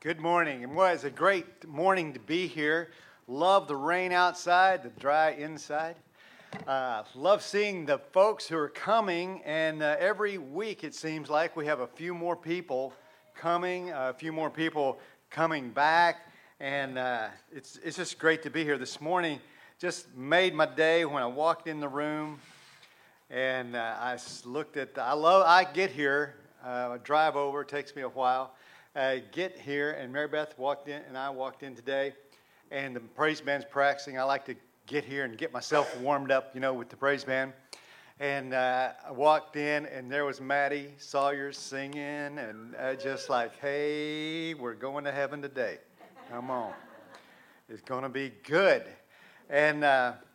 Good morning, and it's a great morning to be here. Love the rain outside, the dry inside. Love seeing the folks who are coming, and every week it seems like we have a few more people coming, a few more people coming back, and it's just great to be here. This morning just made my day when I walked in the room, and I looked at. I get here, I drive over. It takes me a while. Get here, and Mary Beth walked in, and I walked in today, and the praise band's practicing. I like to get here and get myself warmed up, with the praise band. And I walked in, and there was Maddie Sawyers singing, and just like, hey, we're going to heaven today. Come on. It's going to be good. And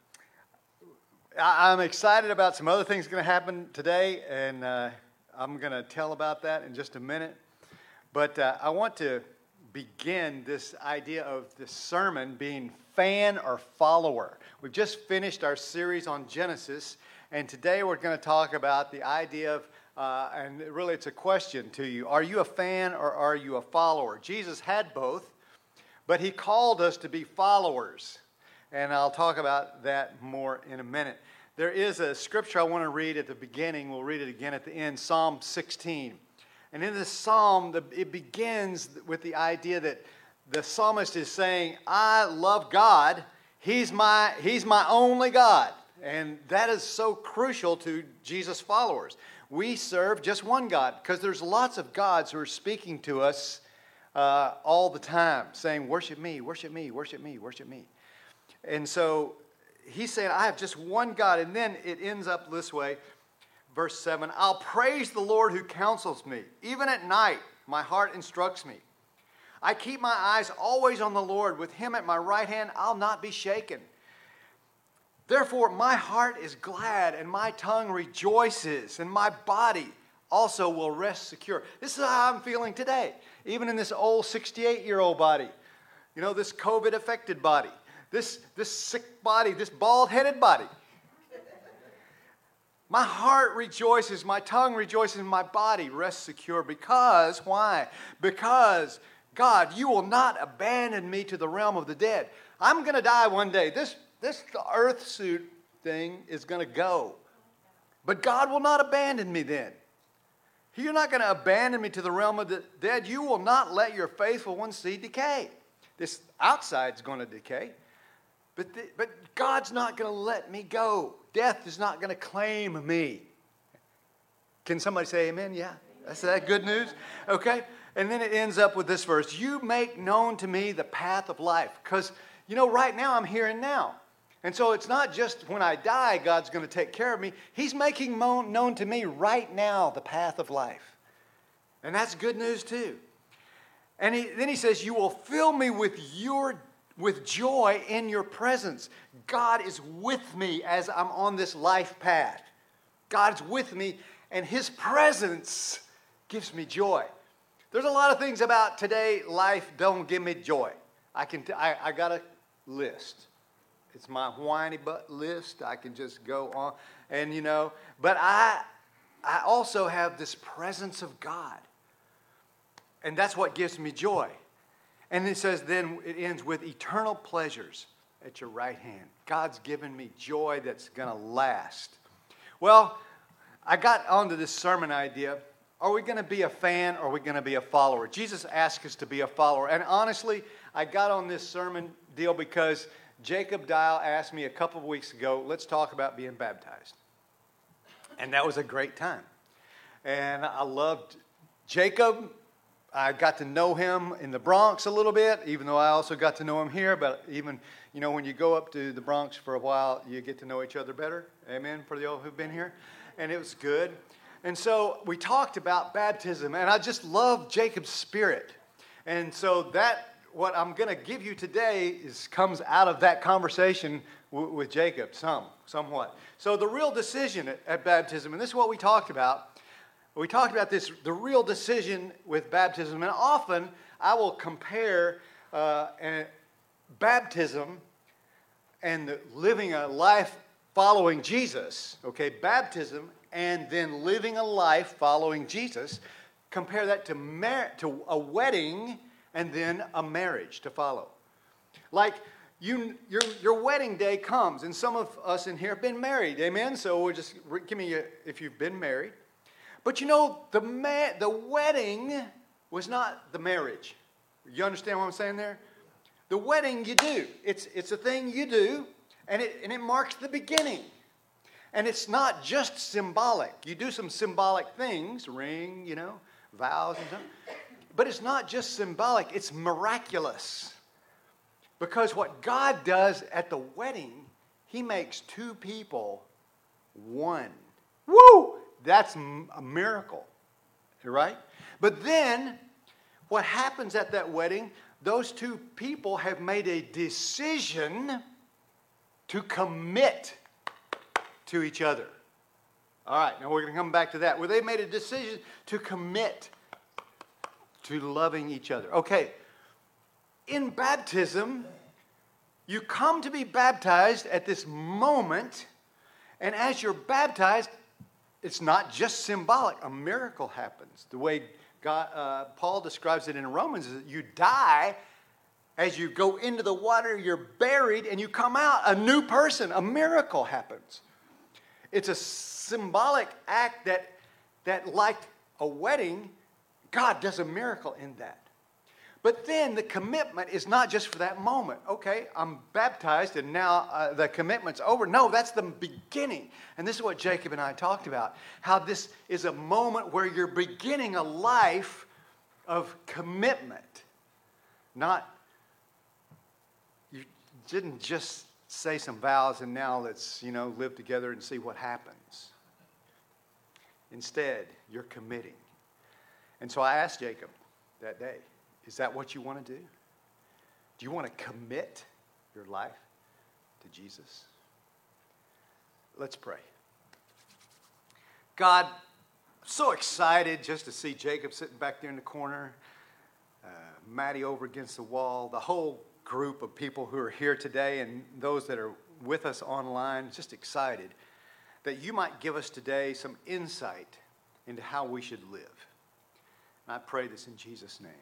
I'm excited about some other things going to happen today, and I'm going to tell about that in just a minute. But I want to begin this idea of this sermon being fan or follower. We've just finished our series on Genesis, and today we're going to talk about the idea of, and really it's a question to you, are you a fan or are you a follower? Jesus had both, but he called us to be followers, and I'll talk about that more in a minute. There is a scripture I want to read at the beginning. We'll read it again at the end, Psalm 16. And in this psalm, it begins with the idea that the psalmist is saying, I love God. He's my only God. And that is so crucial to Jesus' followers. We serve just one God because there's lots of gods who are speaking to us all the time, saying, worship me, worship me, worship me, worship me. And so he's saying, I have just one God. And then it ends up this way. Verse 7, I'll praise the Lord who counsels me. Even at night, my heart instructs me. I keep my eyes always on the Lord. With him at my right hand, I'll not be shaken. Therefore, my heart is glad and my tongue rejoices, and my body also will rest secure. This is how I'm feeling today, even in this old 68-year-old body. This COVID-affected body, this sick body, this bald-headed body. My heart rejoices, my tongue rejoices, and my body rests secure. Because, why? Because, God, you will not abandon me to the realm of the dead. I'm going to die one day. This earth suit thing is going to go. But God will not abandon me then. You're not going to abandon me to the realm of the dead. You will not let your faithful one see decay. This outside's going to decay. But God's not going to let me go. Death is not going to claim me. Can somebody say amen? Yeah. That's that good news? Okay. And then it ends up with this verse. You make known to me the path of life. Because, right now I'm here and now. And so it's not just when I die God's going to take care of me. He's making known to me right now the path of life. And that's good news too. And then he says, you will fill me with joy in your presence. God is with me as I'm on this life path. God's with me, and his presence gives me joy. There's a lot of things about today life don't give me joy. I got a list. It's my whiny butt list. I can just go on, and but I also have this presence of God, and that's what gives me joy. And it says, then it ends with eternal pleasures at your right hand. God's given me joy that's going to last. Well, I got onto this sermon idea. Are we going to be a fan or are we going to be a follower? Jesus asked us to be a follower. And honestly, I got on this sermon deal because Jacob Dial asked me a couple of weeks ago, let's talk about being baptized. And that was a great time. And I loved Jacob. I got to know him in the Bronx a little bit, even though I also got to know him here. But even, when you go up to the Bronx for a while, you get to know each other better. Amen, for the old who've been here. And it was good. And so we talked about baptism, and I just love Jacob's spirit. And so what I'm going to give you today comes out of that conversation with Jacob, somewhat. So the real decision at baptism, and this is what we talked about. We talked about the real decision with baptism, and often I will compare baptism and living a life following Jesus, baptism and then living a life following Jesus, compare that to a wedding and then a marriage to follow. Like your wedding day comes, and some of us in here have been married, amen? So we'll just give me if you've been married. But you know, the wedding was not the marriage. You understand what I'm saying there? The wedding you do. It's a thing you do, and it marks the beginning. And it's not just symbolic. You do some symbolic things, ring, you know, vows and stuff. But it's not just symbolic, it's miraculous. Because what God does at the wedding, He makes two people one. Woo! That's a miracle, right? But then, what happens at that wedding, those two people have made a decision to commit to each other. All right, now we're going to come back to that. Where they made a decision to commit to loving each other. Okay, in baptism, you come to be baptized at this moment, and as you're baptized, it's not just symbolic. A miracle happens. The way Paul describes it in Romans is that you die as you go into the water, you're buried, and you come out a new person. A miracle happens. It's a symbolic act that like a wedding, God does a miracle in that. But then the commitment is not just for that moment. Okay, I'm baptized and now the commitment's over. No, that's the beginning. And this is what Jacob and I talked about. How this is a moment where you're beginning a life of commitment. Not, you didn't just say some vows and now let's, live together and see what happens. Instead, you're committing. And so I asked Jacob that day, is that what you want to do? Do you want to commit your life to Jesus? Let's pray. God, I'm so excited just to see Jacob sitting back there in the corner, Maddie over against the wall, the whole group of people who are here today and those that are with us online, just excited that you might give us today some insight into how we should live. And I pray this in Jesus' name.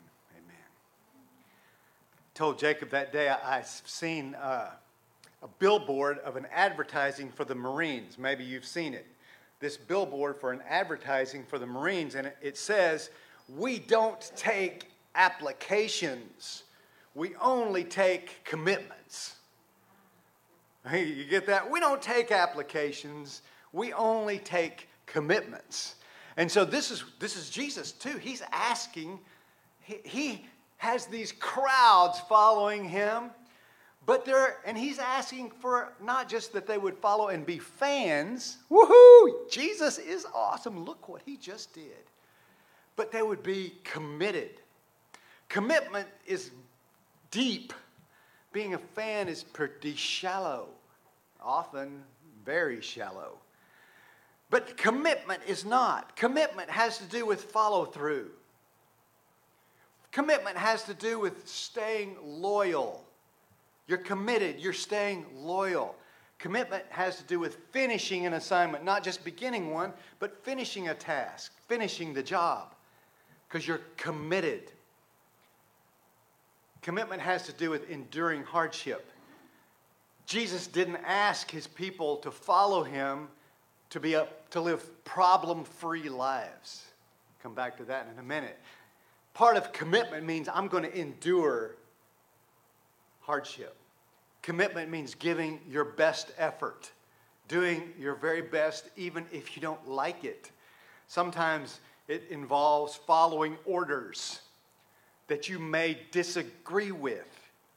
Told Jacob that day I've seen a billboard of an advertising for the Marines. Maybe you've seen it. This billboard for an advertising for the Marines, and it says, "We don't take applications. We only take commitments." Hey, you get that? We don't take applications. We only take commitments. And so this is Jesus too. He's asking, he has these crowds following him, and he's asking for not just that they would follow and be fans. Woohoo! Jesus is awesome. Look what he just did. But they would be committed. Commitment is deep. Being a fan is pretty shallow, often very shallow. But commitment is not. Commitment has to do with follow through. Commitment has to do with staying loyal. You're committed, you're staying loyal. Commitment has to do with finishing an assignment, not just beginning one, but finishing a task, finishing the job, because you're committed. Commitment has to do with enduring hardship. Jesus didn't ask his people to follow him to live problem-free lives. Come back to that in a minute. Part of commitment means I'm going to endure hardship. Commitment means giving your best effort, doing your very best even if you don't like it. Sometimes it involves following orders that you may disagree with.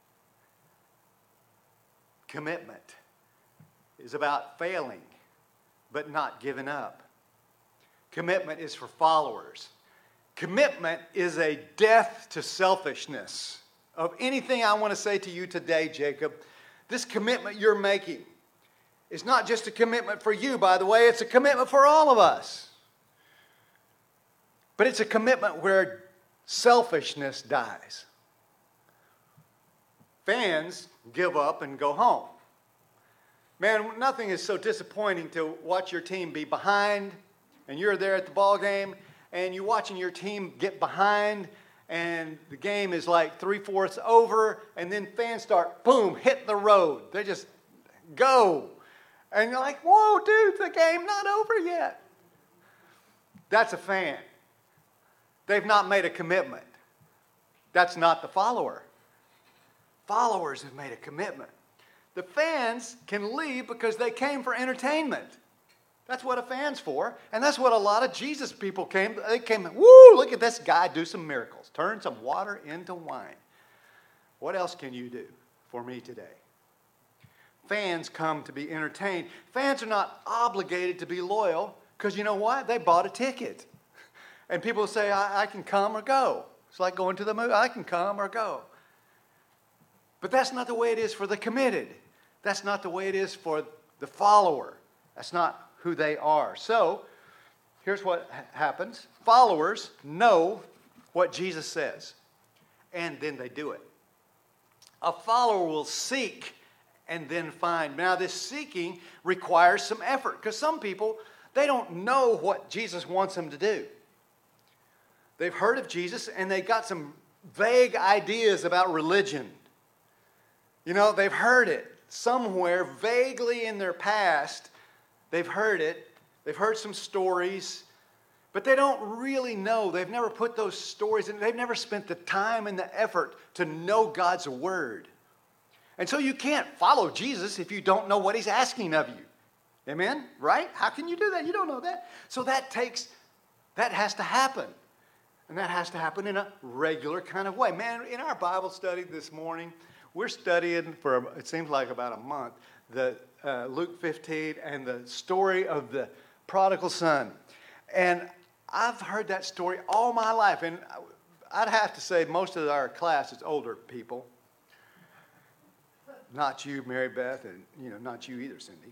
Commitment is about failing, but not giving up. Commitment is for followers. Commitment is a death to selfishness. Of anything I want to say to you today, Jacob, this commitment you're making is not just a commitment for you, by the way, it's a commitment for all of us. But it's a commitment where selfishness dies. Fans give up and go home. Man, nothing is so disappointing to watch your team be behind, and you're there at the ball game, and you're watching your team get behind, and the game is like 3/4 over, and then fans start, boom, hitting the road. They just go. And you're like, whoa, dude, the game's not over yet. That's a fan. They've not made a commitment. That's not the follower. Followers have made a commitment. The fans can leave because they came for entertainment. That's what a fan's for. And that's what a lot of Jesus people came. They came, woo, look at this guy do some miracles. Turn some water into wine. What else can you do for me today? Fans come to be entertained. Fans are not obligated to be loyal because you know what? They bought a ticket. And people say, I can come or go. It's like going to the movie. I can come or go. But that's not the way it is for the committed. That's not the way it is for the follower. That's not who they are. So, here's what happens. Followers know what Jesus says, and then they do it. A follower will seek and then find. Now, this seeking requires some effort, because some people, they don't know what Jesus wants them to do. They've heard of Jesus, and they got some vague ideas about religion. You know, they've heard it somewhere vaguely in their past. They've heard it. They've heard some stories, but they don't really know. They've never put those stories in. They've never spent the time and the effort to know God's word. And so you can't follow Jesus if you don't know what he's asking of you. Amen? Right? How can you do that? You don't know that. So that has to happen. And that has to happen in a regular kind of way. Man, in our Bible study this morning, we're studying for, it seems like about a month, the Luke 15 and the story of the prodigal son. And I've heard that story all my life. And I'd have to say most of our class is older people. Not you, Mary Beth, and not you either, Cindy.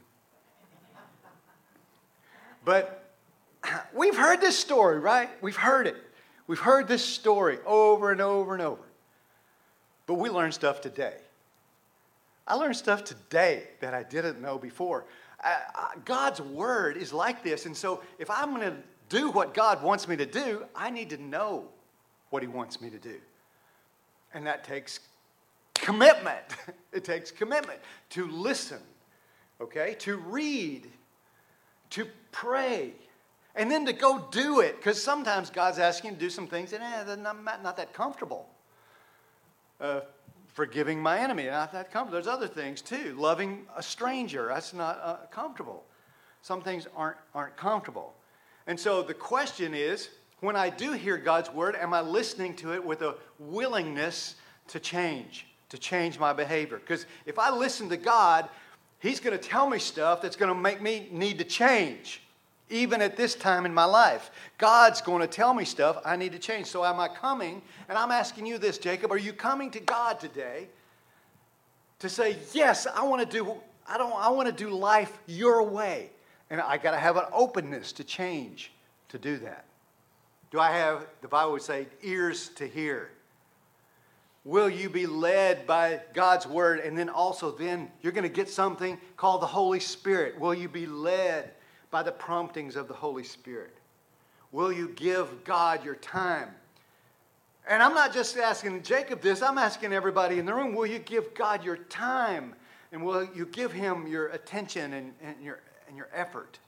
But we've heard this story, right? We've heard it. We've heard this story over and over and over. But we learn stuff today. I learned stuff today that I didn't know before. God's word is like this. And so if I'm going to do what God wants me to do, I need to know what he wants me to do. And that takes commitment. It takes commitment to listen, okay, to read, to pray, and then to go do it. Because sometimes God's asking you to do some things that they're not that comfortable. Forgiving my enemy, not that comfortable. There's other things too. Loving a stranger, that's not comfortable. Some things aren't comfortable. And so the question is, when I do hear God's word, am I listening to it with a willingness to change my behavior? Because if I listen to God, he's going to tell me stuff that's going to make me need to change. Even at this time in my life, God's going to tell me stuff I need to change. So am I coming? And I'm asking you this, Jacob, are you coming to God today to say, yes, I want to do life your way. And I got to have an openness to change to do that. Do I have, the Bible would say, ears to hear? Will you be led by God's word? And then you're going to get something called the Holy Spirit. Will you be led by the promptings of the Holy Spirit? Will you give God your time? And I'm not just asking Jacob this, I'm asking everybody in the room, will you give God your time? And will you give him your attention and your effort?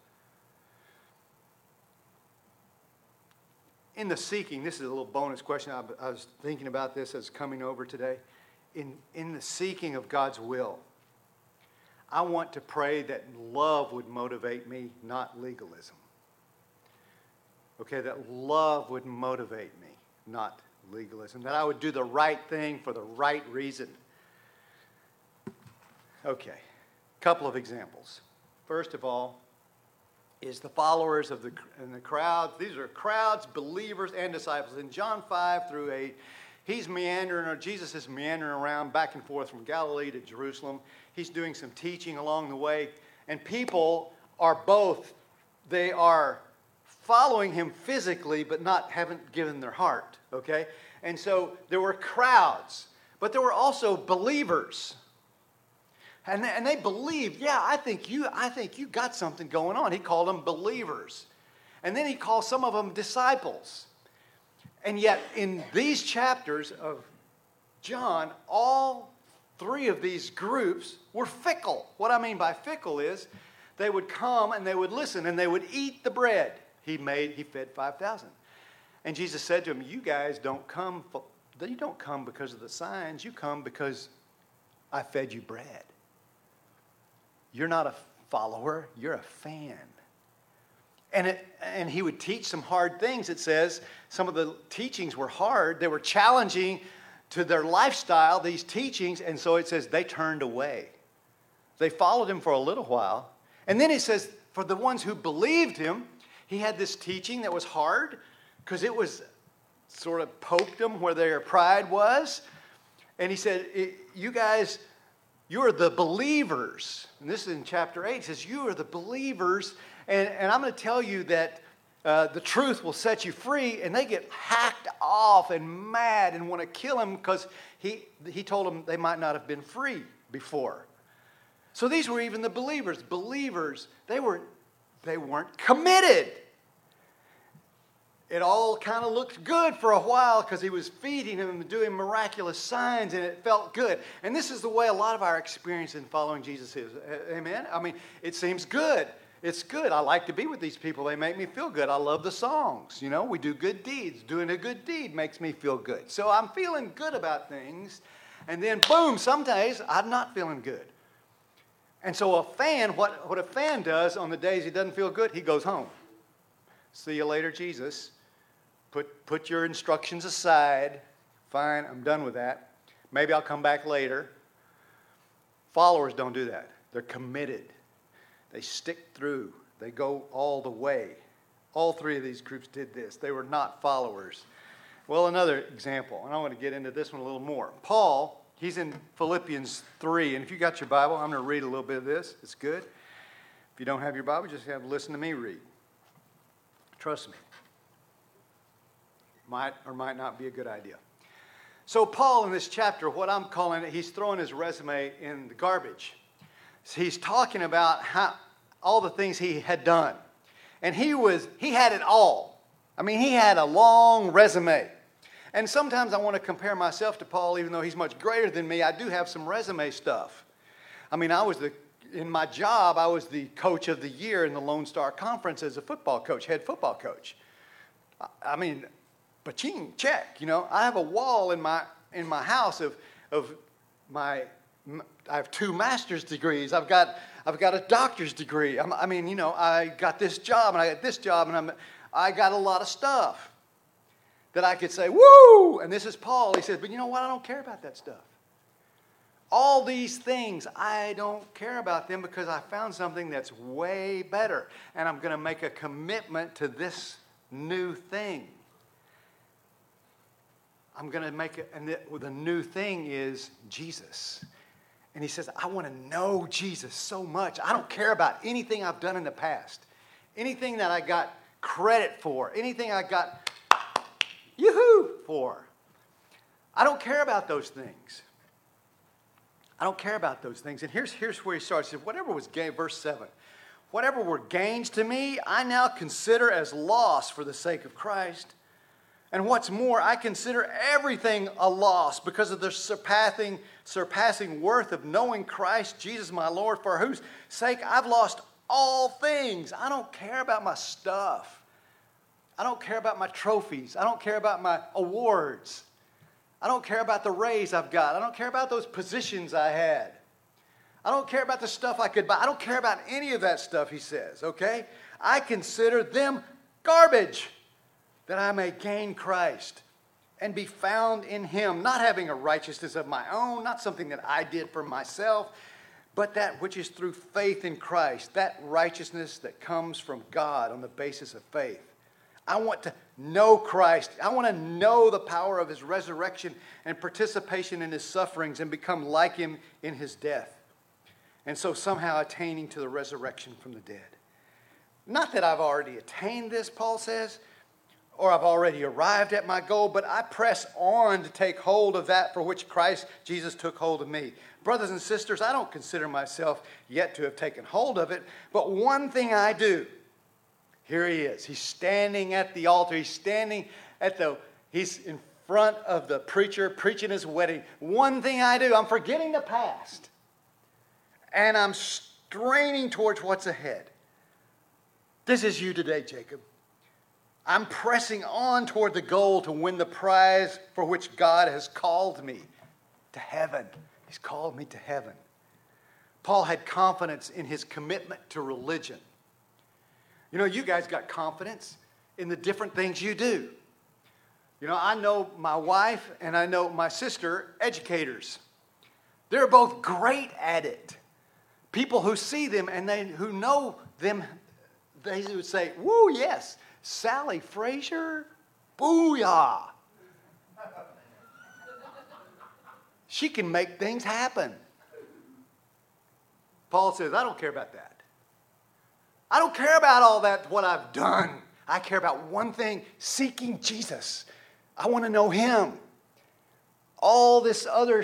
In the seeking, this is a little bonus question. I was thinking about this as coming over today. In the seeking of God's will, I want to pray that love would motivate me, not legalism. Okay, that love would motivate me, not legalism. That I would do the right thing for the right reason. Okay, couple of examples. First of all, is the followers of the crowds. These are crowds, believers, and disciples. In John 5 through 8, Jesus is meandering around back and forth from Galilee to Jerusalem. He's doing some teaching along the way. And people they are following him physically, but haven't given their heart, okay? And so there were crowds, but there were also believers. And they believed, yeah, I think you got something going on. He called them believers. And then he called some of them disciples. And yet, in these chapters of John, all three of these groups were fickle. What I mean by fickle is they would come and they would listen and they would eat the bread. He fed 5,000. And Jesus said to them, you guys don't come because of the signs. You come because I fed you bread. You're not a follower, you're a fan. And he would teach some hard things. It says some of the teachings were hard. They were challenging to their lifestyle, these teachings. And so it says they turned away. They followed him for a little while. And then it says for the ones who believed him, he had this teaching that was hard because it was sort of poked them where their pride was. And he said, you guys, you're the believers. And this is in chapter 8. It says, you are the believers. And I'm going to tell you that the truth will set you free. And they get hacked off and mad and want to kill him because he told them they might not have been free before. So these were even the believers. Believers, they weren't committed. It all kind of looked good for a while because he was feeding them and doing miraculous signs, and it felt good. And this is the way a lot of our experience in following Jesus is. Amen? I mean, it seems good. It's good. I like to be with these people. They make me feel good. I love the songs. You know, we do good deeds. Doing a good deed makes me feel good. So I'm feeling good about things. And then, boom, some days I'm not feeling good. And so a fan, what a fan does on the days he doesn't feel good, he goes home. See you later, Jesus. Put your instructions aside. Fine, I'm done with that. Maybe I'll come back later. Followers don't do that. They're committed. They stick through. They go all the way. All three of these groups did this. They were not followers. Well, another example, and I want to get into this one a little more. Paul, he's in Philippians 3, and if you got your Bible, I'm going to read a little bit of this. It's good. If you don't have your Bible, just have to listen to me read. Trust me. Might or might not be a good idea. So Paul in this chapter, what I'm calling it, he's throwing his resume in the garbage. So he's talking about all the things he had done. And he had it all. I mean, he had a long resume. And sometimes I want to compare myself to Paul, even though he's much greater than me. I do have some resume stuff. I mean, in my job, I was the coach of the year in the Lone Star Conference as a football coach, head football coach. I mean, ba-ching, check. You know, I have a wall in my house of my. I have 2 master's degrees. I've got a doctor's degree. I got this job and I got this job and I got a lot of stuff that I could say, woo! And this is Paul. He says, but you know what? I don't care about that stuff. All these things, I don't care about them because I found something that's way better. And I'm going to make a commitment to this new thing. I'm going to make it, and the new thing is Jesus. And he says, I want to know Jesus so much. I don't care about anything I've done in the past. Anything that I got credit for. Anything I got yoo-hoo for. I don't care about those things. I don't care about those things. And here's where he starts. He said, whatever was gain, verse 7. Whatever were gains to me, I now consider as loss for the sake of Christ. And what's more, I consider everything a loss because of the surpassing worth of knowing Christ Jesus my Lord, for whose sake I've lost all things. I don't care about my stuff. I don't care about my trophies. I don't care about my awards. I don't care about the raise I've got. I don't care about those positions I had. I don't care about the stuff I could buy. I don't care about any of that stuff, he says, okay? I consider them garbage, that I may gain Christ and be found in him, not having a righteousness of my own, not something that I did for myself, but that which is through faith in Christ, that righteousness that comes from God on the basis of faith. I want to know Christ. I want to know the power of his resurrection and participation in his sufferings and become like him in his death. And so somehow attaining to the resurrection from the dead. Not that I've already attained this, Paul says, or I've already arrived at my goal, but I press on to take hold of that for which Christ Jesus took hold of me. Brothers and sisters, I don't consider myself yet to have taken hold of it, but one thing I do. Here he is. He's standing at the altar. He's standing at the He's in front of the preacher preaching his wedding. One thing I do, I'm forgetting the past. And I'm straining towards what's ahead. This is you today, Jacob. I'm pressing on toward the goal to win the prize for which God has called me to heaven. He's called me to heaven. Paul had confidence in his commitment to religion. You know, you guys got confidence in the different things you do. You know, I know my wife and I know my sister, educators. They're both great at it. People who see them and who know them, they would say, woo, yes, Sally Frazier, booyah. She can make things happen. Paul says, I don't care about that. I don't care about all that, what I've done. I care about one thing, seeking Jesus. I want to know him. All this other,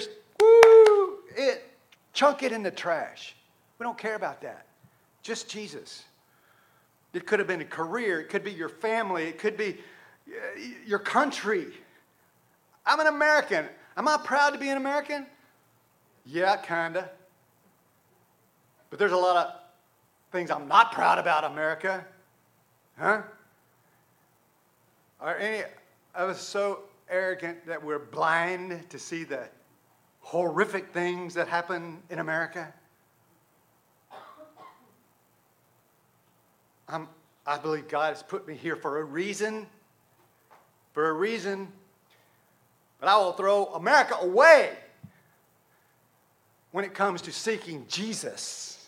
chunk it in the trash. We don't care about that. Just Jesus. It could have been a career. It could be your family. It could be your country. I'm an American. Am I proud to be an American? Yeah, kind of. But there's a lot of things I'm not proud about America. Huh? Are any of us so arrogant that we're blind to see the horrific things that happen in America? I believe God has put me here for a reason. For a reason. But I will throw America away when it comes to seeking Jesus.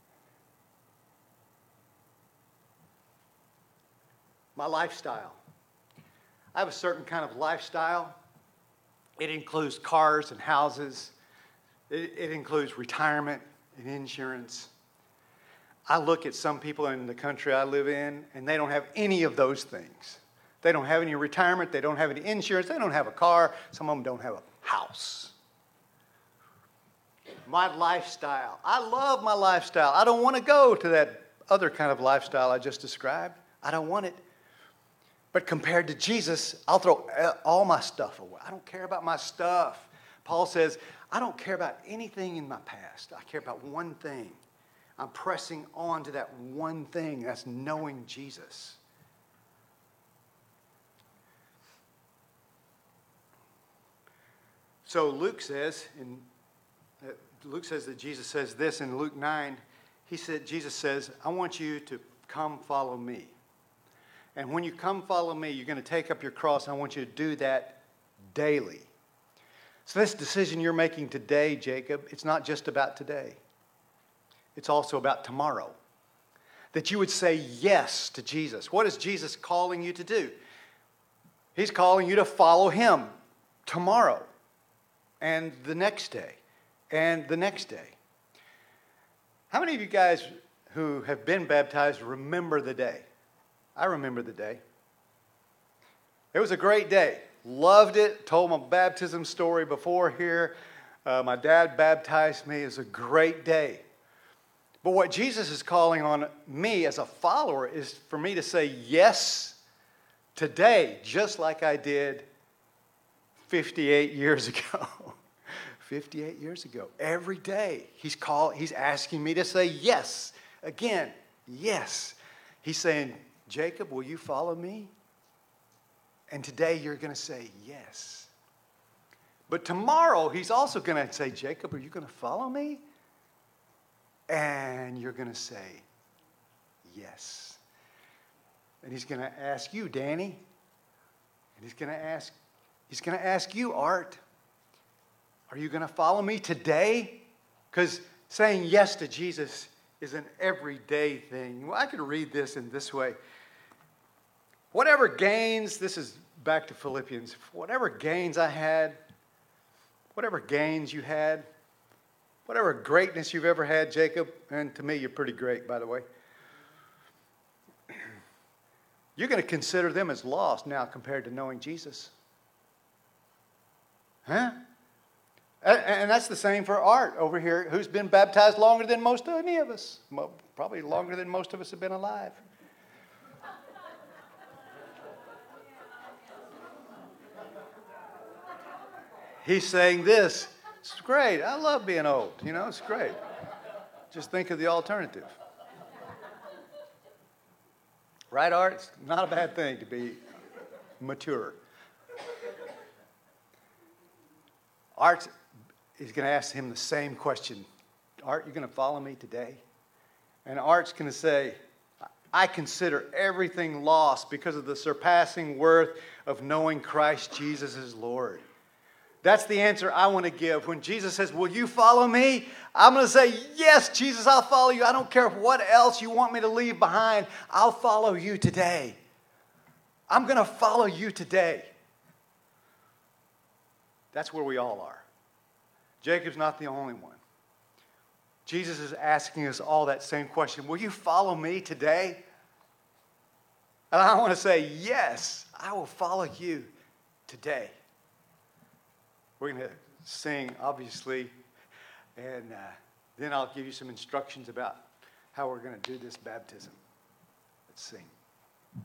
My lifestyle. I have a certain kind of lifestyle. It includes cars and houses. It includes retirement and insurance. I look at some people in the country I live in, and they don't have any of those things. They don't have any retirement. They don't have any insurance. They don't have a car. Some of them don't have a house. My lifestyle. I love my lifestyle. I don't want to go to that other kind of lifestyle I just described. I don't want it. But compared to Jesus, I'll throw all my stuff away. I don't care about my stuff. Paul says, I don't care about anything in my past. I care about one thing. I'm pressing on to that one thing. That's knowing Jesus. So Luke says that Jesus says this in Luke 9. Jesus says, I want you to come follow me. And when you come follow me, you're going to take up your cross. And I want you to do that daily. So this decision you're making today, Jacob, it's not just about today. It's also about tomorrow. That you would say yes to Jesus. What is Jesus calling you to do? He's calling you to follow him tomorrow and the next day and the next day. How many of you guys who have been baptized remember the day? I remember the day. It was a great day. Loved it. Told my baptism story before here. My dad baptized me. It was a great day. But what Jesus is calling on me as a follower is for me to say yes today, just like I did 58 years ago. 58 years ago. Every day, he's asking me to say yes. Again, yes. He's saying, Jacob, will you follow me? And today you're going to say yes. But tomorrow, he's also going to say, Jacob, are you going to follow me? And you're going to say yes. And he's going to ask you, Danny. And he's going to ask you, Art. Are you going to follow me today? Because saying yes to Jesus is an everyday thing. Well, I could read this in this way. Whatever gains, this is back to Philippians, whatever gains I had, whatever gains you had, whatever greatness you've ever had, Jacob, and to me you're pretty great, by the way, you're going to consider them as lost now compared to knowing Jesus. Huh? And that's the same for Art over here, who's been baptized longer than most any of us. Probably longer than most of us have been alive. He's saying this. It's great. I love being old. You know, it's great. Just think of the alternative. Right, Art? It's not a bad thing to be mature. Art is going to ask him the same question. Art, you going to follow me today? And Art's going to say, I consider everything lost because of the surpassing worth of knowing Christ Jesus is Lord. That's the answer I want to give. When Jesus says, will you follow me? I'm going to say, yes, Jesus, I'll follow you. I don't care what else you want me to leave behind. I'll follow you today. I'm going to follow you today. That's where we all are. Jacob's not the only one. Jesus is asking us all that same question. Will you follow me today? And I want to say, yes, I will follow you today. We're going to sing, obviously, and then I'll give you some instructions about how we're going to do this baptism. Let's sing.